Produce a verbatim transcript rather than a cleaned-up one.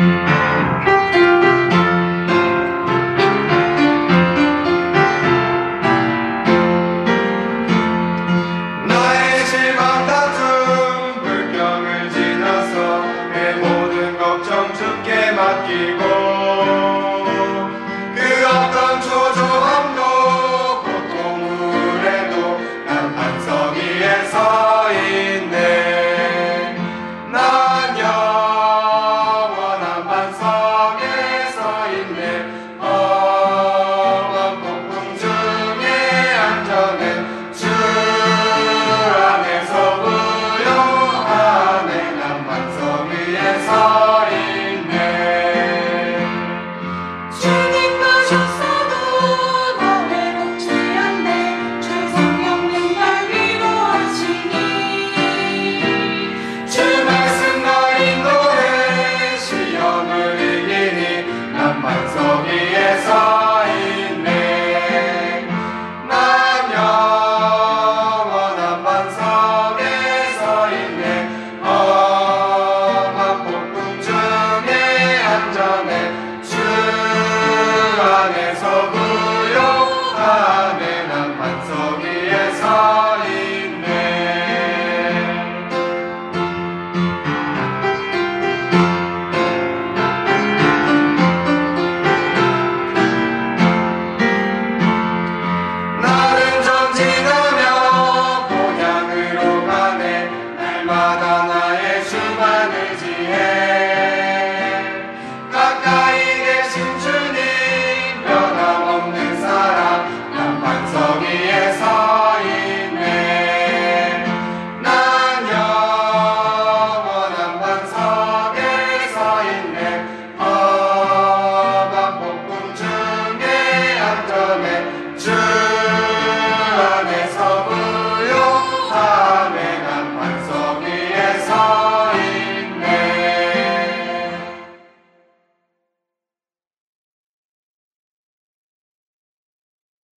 맡기고 그 어떤 초조함도 고통으로도 난 반석 위에 서 있네. 난 영원한 반석에 서 있네. 험한 폭풍 중에 안전해 주 안에서 무용하네. 난 반석 위에 서 있네. 반석 위에 서 있네. 난 영원한 반석에 서 있네. 험한 폭풍 중에 안전해 주 안에서 무용하네. 난 반석 위에 서 있네. 날마다 나의 주만 의지해. 가까이 계신 주님 변함없는 사랑. 난 반석 위에 서 있네. 난 영원한 반석에 서 있네. 험한 폭풍 중에 안전해 주